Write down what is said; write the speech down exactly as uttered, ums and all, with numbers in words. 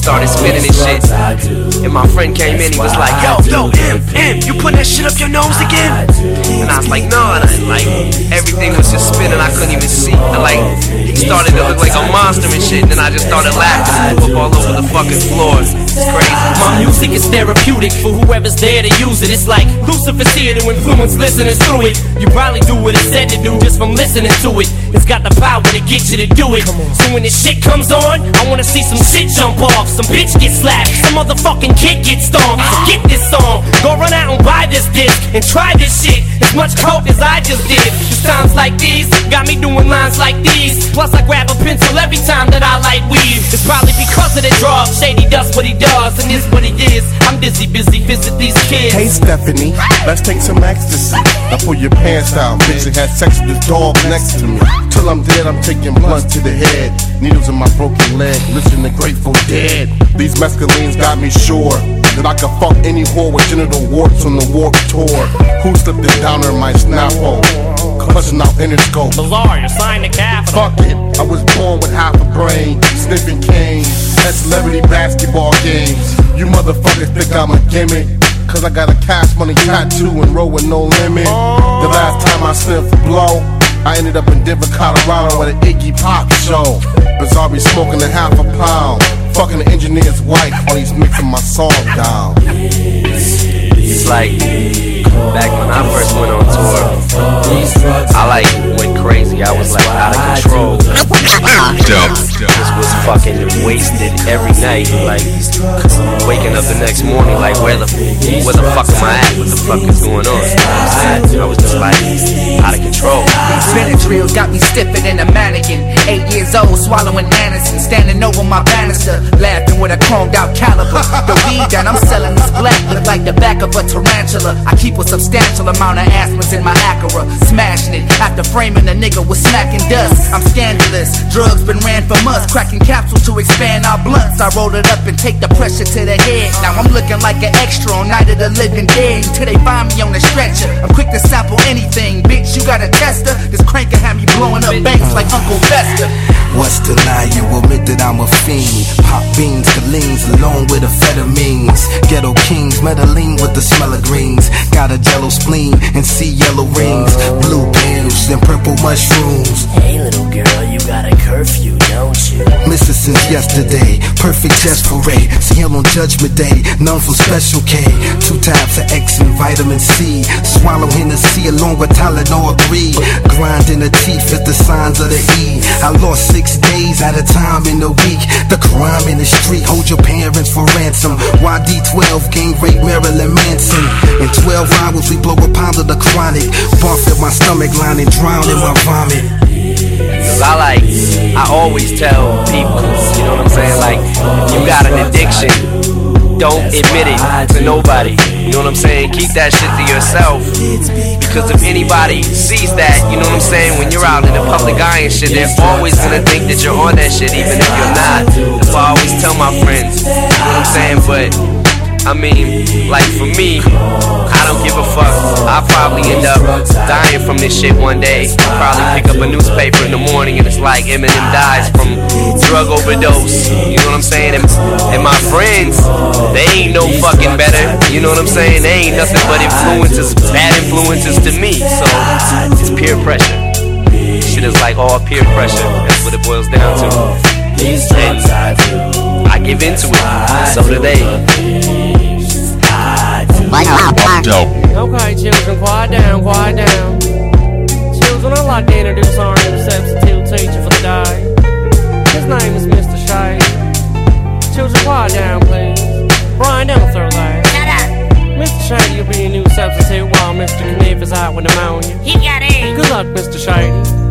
started spinning and shit. And my friend came in, he was like, yo, yo, M, M, you putting that shit up your nose again? And I was like, no, and I, like, everything was just spinning, I couldn't even see. And like, he started to look like a monster and shit, and then I just started laughing, threw up all over the fucking floor. It's crazy. My music is therapeutic for whoever's there to use it. It's like Lucifer's here to influence listeners through it. You probably do what it's said to do just from listening to it. It's got the power to get you to do it. So when this shit comes on, I wanna see some shit jump off, some bitch get slapped, some motherfucking kid get stomped. So get this song, go run out and buy this disc and try this shit as much coke as I just did. It's times like these got me doing lines like these. Plus I grab a pencil every time that I light weed. It's probably because of the drug. Shady does what he does, and this what he is. I'm dizzy, busy, visit these kids. Hey Stephanie, let's take some ecstasy. Now pull your pants down, bitch, and have sex with this dog next to me. Till I'm dead, I'm taking blunts to the head. Needles in my broken leg, listen to Grateful Dead. These mescalines got me sure that I could fuck any whore with genital warts on the Warped Tour. Who slipped it down in my snappo? Clutching out Interscope. Bizarre, you're signed to Capital. Fuck it, I was born with half a brain, sniffing cane at celebrity basketball games. You motherfuckers think I'm a gimmick, cause I got a cash money tattoo and roll with no limit. The last time I sniffed blow, I ended up in Denver, Colorado at an Iggy Pop show. Bizarre smoking a half a pound, fucking the engineer's wife while he's mixing my song down. It's like back when I first went on tour, I like went crazy. I was like out of control. Just was fucking wasted every night. Like waking up the next morning, like where the where the fuck am I at? What the fuck is going on? I was just like out of control. These Benadryls got me stiffer than a mannequin. Eight years old, swallowing Anderson, standing over my banister, laughing with a chromed out caliber. The weed that I'm selling is black, look like the back of a tarantula. I keep a substantial amount of aspirins in my Acura, smashing it after framing a nigga with smacking dust. I'm scandalous, drugs been ran from us, cracking capsules to expand our blunts. I roll it up and take the pressure to the head. Now I'm looking like an extra on Night of the Living Dead until they find me on the stretcher. I'm quick to sample anything, bitch, you got a tester? This crank can have me blowing up banks like Uncle Fester. What's the lie? You admit that I'm a fiend. Pop beans, Collines, along with amphetamines. Ghetto kings, meddling with the smell of greens. Got a jello spleen and see yellow rings. Blue pills and purple mushrooms. Hey little girl, you got a curfew, don't you? Missing since yesterday, perfect just for Ray. See him on Judgment Day, known for Special K. Two types of X and vitamin C. Swallow Hennessy along with Tylenol three. Grind in the teeth at the signs of the E. I lost six days at a time in the week. The crime in the street, hold your parents for ransom. Y D twelve, gang rape Marilyn Manson. In twelve hours we blow a pound of the chronic. Barf at my stomach line and drown in my vomit. Cause I like, I always tell people, you know what I'm saying, like, you got an addiction, don't admit it to nobody, you know what I'm saying, keep that shit to yourself, because if anybody sees that, you know what I'm saying, when you're out in the public eye and shit, they're always gonna think that you're on that shit, even if you're not. That's why I always tell my friends, you know what I'm saying, but I mean, like for me, I don't give a fuck. I'll probably end up dying from this shit one day. I'll probably pick up a newspaper in the morning and it's like Eminem dies from drug overdose. You know what I'm saying? And, and my friends, they ain't no fucking better. You know what I'm saying? They ain't nothing but influences, bad influences to me. So it's peer pressure. Shit is like all peer pressure. That's what it boils down to. And I give into it. So do they. Okay, children, quiet down, quiet down. Children, I'd like to introduce our new substitute teacher for the day. His name is Mister Shade. Children, quiet down, please. Brian, don't throw that. Shut up. Mister Shady will be your new substitute while Mister Kniff is out with pneumonia. He got AIDS. Good luck, Mister Shady.